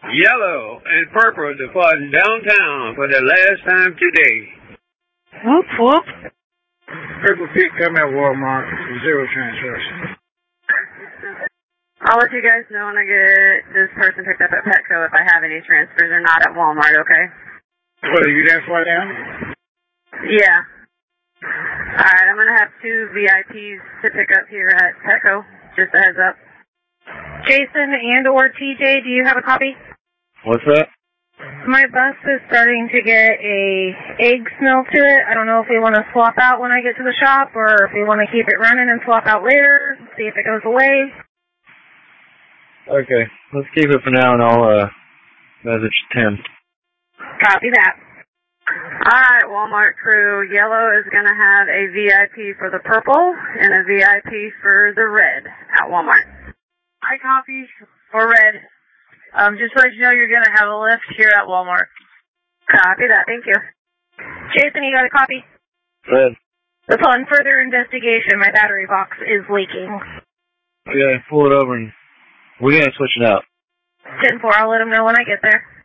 yellow and purple departing downtown for the last time today. Whoop, whoop. Purple Pete, come at Walmart, 0 transfers. I'll let you guys know when I get this person picked up at Petco if I have any transfers or not at Walmart, okay? What, are you that far down? Yeah. Alright, I'm going to have 2 VIPs to pick up here at Petco. Just a heads up. Jason and or TJ, do you have a copy? What's that? My bus is starting to get a egg smell to it. I don't know if we want to swap out when I get to the shop or if we want to keep it running and swap out later, see if it goes away. Okay, let's keep it for now and I'll message Tim. Copy that. Alright, Walmart crew, yellow is going to have a VIP for the purple and a VIP for the red at Walmart. I copy for red. Just to let you know you're going to have a lift here at Walmart. Copy that, thank you. Jason, you got a copy? Red. Upon further investigation, my battery box is leaking. Okay, pull it over and we're going to switch it out. 10-4, I'll let him know when I get there.